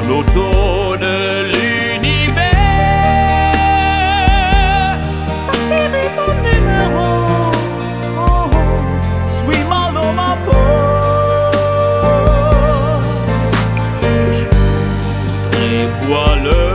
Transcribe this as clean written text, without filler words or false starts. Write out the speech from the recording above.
l'auto de l'univers. T'iris mon numéro, oh, suis-moi dans ma peau. Je voudrais voir le